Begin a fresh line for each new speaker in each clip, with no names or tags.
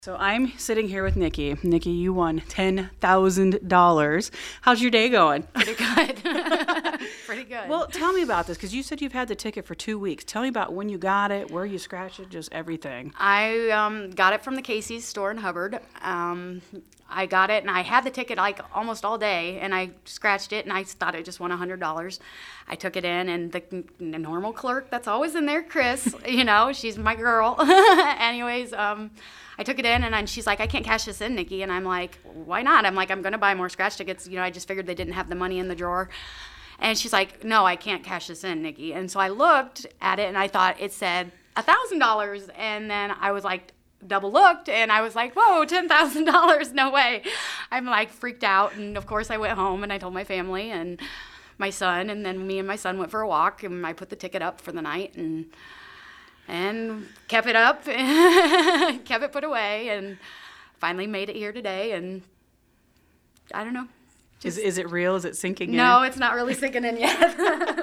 So I'm sitting here with Nikki. Nikki, you won $10,000. How's your day going?
Pretty good. Pretty good.
Well, tell me about this, because you said you've had the ticket for 2 weeks. Tell me about when you got it, where you scratched it, just everything.
I got it from the Casey's store in Hubbard. I got it, and I had the ticket like almost all day, and I scratched it, and I thought I just won $100. I took it in, and the normal clerk that's always in there, Chris, she's my girl. Anyways, I took it in, and she's like, I can't cash this in, Nikki. And I'm like, why not? I'm like, I'm going to buy more scratch tickets. I just figured they didn't have the money in the drawer. And she's like, no, I can't cash this in, Nikki. And so I looked at it, and I thought it said $1,000. And then I was like, double looked, and I was like, whoa, $10,000, no way. I'm like freaked out. And of course I went home, and I told my family and my son, and then me and my son went for a walk, and I put the ticket up for the night, and kept it up, kept it put away, and finally made it here today. And I don't know.
Is it real? Is it sinking in?
No, it's not really sinking in yet.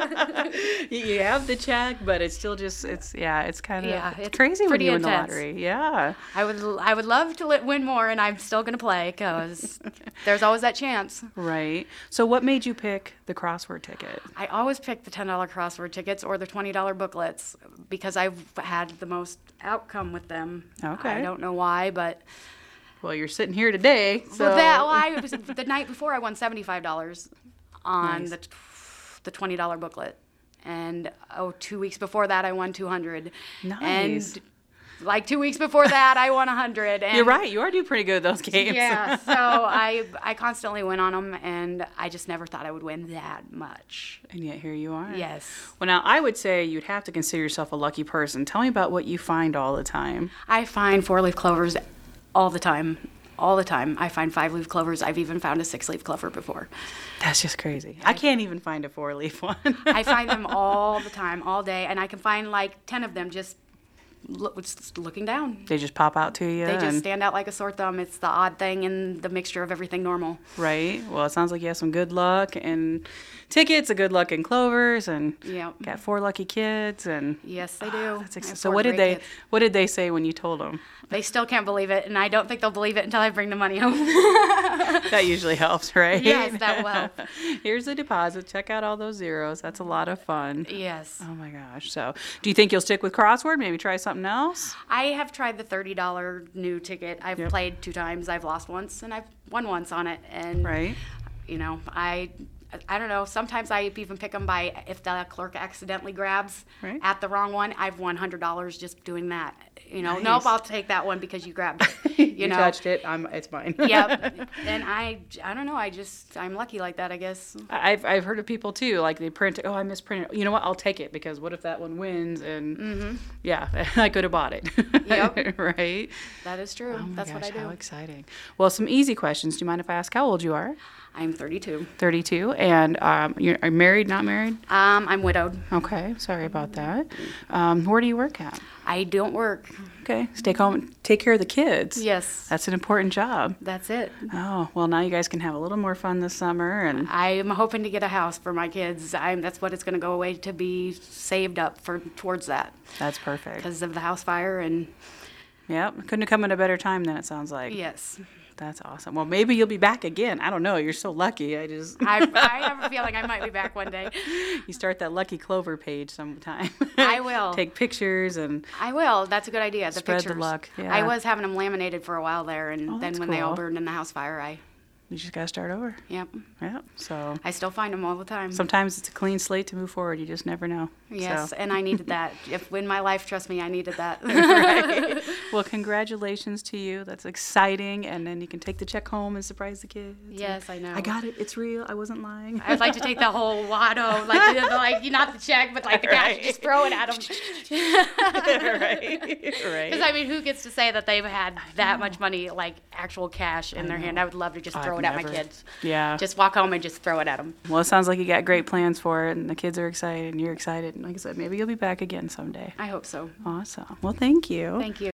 You have the check, but it's still just, it's kind of, it's crazy when
pretty
you win the
intense.
lottery. Yeah.
I would love to win more, and I'm still going to play because there's always that chance.
Right. So what made you pick the crossword ticket?
I always pick the $10 crossword tickets or the $20 booklets because I've had the most outcome with them.
Okay.
I don't know why, but...
Well, you're sitting here today, so...
Well, the night before I won $75 on
Nice.
the $20 booklet. And 2 weeks before that I won $200.
Nice.
And like 2 weeks before that I won $100. And
You're right. You are doing pretty good at those games.
yeah, so I constantly win on them, and I just never thought I would win that much.
And yet here you are.
Yes.
Well, now, I would say you'd have to consider yourself a lucky person. Tell me about what you find all the time.
I find 4-leaf clovers all the time. All the time. I find 5-leaf clovers. I've even found a 6-leaf clover before.
That's just crazy. I can't even find a 4-leaf one.
I find them all the time, all day, and I can find like 10 of them just looking down.
They just pop out to you.
They just
and-
stand out like a sore thumb. It's the odd thing in the mixture of everything normal.
Right. Well, it sounds like you have some good luck and tickets, a good luck in clovers, and
Yep.
got 4 lucky kids. And
Yes, they do.
that's
I have
so
4
what did
great
they
kids.
what did they say when you told them?
They still can't believe it, and I don't think they'll believe it until I bring the money home.
That usually helps, right?
Yes, that will help.
Here's the deposit. Check out all those zeros. That's a lot of fun.
Yes.
Oh my gosh. So, do you think you'll stick with crossword? Maybe try something else?
I have tried the $30 new ticket. I've
Yep.
played 2 times. I've lost once, and I've won once on it. And
Right.
I don't know. Sometimes I even pick them by if the clerk accidentally grabs
Right.
at the wrong one. I've won $100 just doing that.
Nice.
Nope, I'll take that one because you grabbed it.
You touched it. It's mine.
Yep. And I don't know. I'm lucky like that, I guess.
I've heard of people too, like they print. Oh, I misprinted. You know what? I'll take it because what if that one wins? And yeah, I could have bought it.
Yep.
Right.
That is true.
Oh my
That's
gosh,
what I do.
how exciting. Well, some easy questions. Do you mind if I ask how old you are?
I'm 32.
32. And you're are married, not married?
I'm widowed.
Okay. Sorry about that. Where do you work at?
I don't work.
Okay. Stay home, take care of the kids.
Yes.
That's an important job.
That's it.
Oh, well, now you guys can have a little more fun this summer. And
I'm hoping to get a house for my kids. That's what it's going to go away to be saved up towards that
that's perfect.
because of the house fire and
Yep. Couldn't have come at a better time than it sounds like.
yes.
That's awesome. Well, maybe you'll be back again. I don't know. You're so lucky.
I have a feeling I might be back one day.
You start that Lucky Clover page sometime.
I will.
Take pictures and
I will. That's a good idea. The
Spread the
pictures.
luck, yeah.
I was having them laminated for a while there, and
Oh,
then
that's
when they all
cool.
burned in the house fire,
you just got to start over.
yep.
Yep. So
I still find them all the time.
sometimes it's a clean slate to move forward. You just never know.
Yes,
So.
and I needed that. If in my life, trust me, I needed that.
Right. Well, congratulations to you. That's exciting. And then you can take the check home and surprise the kids.
Yes, I know.
I got it. It's real. I wasn't lying.
I'd like to take the whole lotto, not the check, but like the cash,
Right.
just throw it at them.
Right.
Because
Right.
I mean, who gets to say that they've had that much money, like actual cash in their hand? I would love to just throw
I've
it at my
never.
kids.
Yeah.
Just walk home and just throw it at them.
Well, it sounds like you got great plans for it, and the kids are excited, and you're excited. And like I said, maybe you'll be back again someday.
I hope so.
Awesome. Well, thank you.
Thank you.